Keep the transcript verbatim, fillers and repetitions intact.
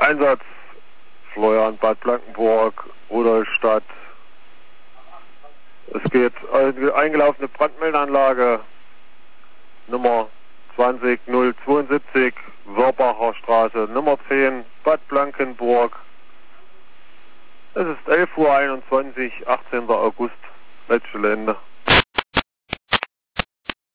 Einsatz Florian, Bad Blankenburg, Rudolstadt. Es geht eine eingelaufene Brandmeldeanlage Nummer zwanzig null zweiundsiebzig, Wörbacher Straße, Nummer zehn, Bad Blankenburg. Es ist elf Uhr einundzwanzig, achtzehnter August, letzte Ende.